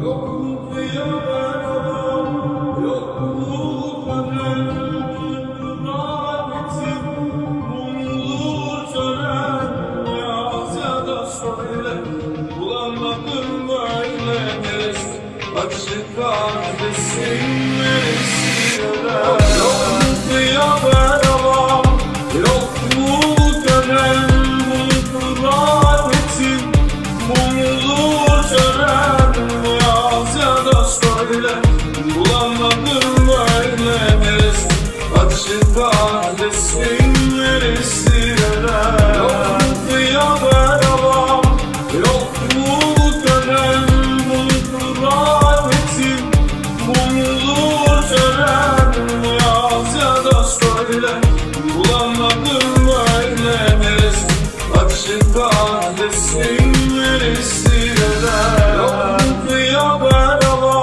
Bulamadım böyle neresi, açık adresin neresi yarar? Yok mu kıyamet, yok mu dönen mutlu rahmetin, mumlu tören yaz ya da söyle. Bulamadım böyle neresi, açık adresin neresi yarar? Yok mu kıyamet, yok mu dönen mutlu rahmetin, mumlu tören yaz ya da söyle. Bulamadım böyle neresi, açık adresin neresi yarar? Yok mu kıyamet,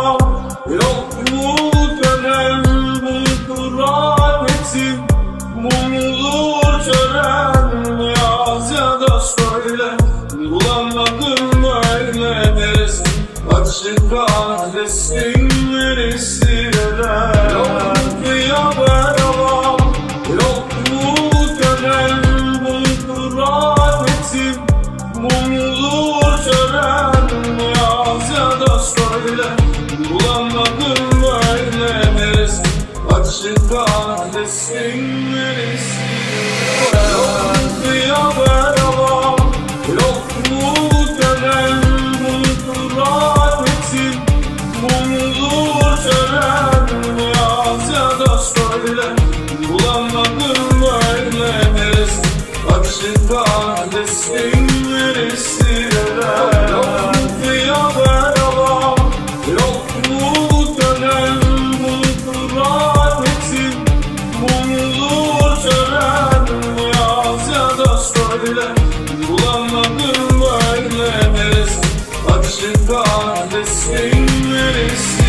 yok mu dönen mutlu rahmetin, mumlu tören yaz ya da söyle. Bulamadım böyle neresi, açık adresin neresi yarar? Yok mu kıyamet, yok mu dönen mutlu rahmetin, mumlu tören yaz ya da söyle. Bulamadım böyle neresi, açık adresin neresi yarar? Yok mu kıyamet, yok mu dönen mutlu rahmetin, mumlu tören yaz ya da söyle. Bulamadım böyle neresi, açık adresin neresi yarar? Yok mu kıyamet, yok mu dönen mutlu rahmetin, mumlu tören yaz ya da söyle. Bulamadım böyle neresi, açık adresin neresi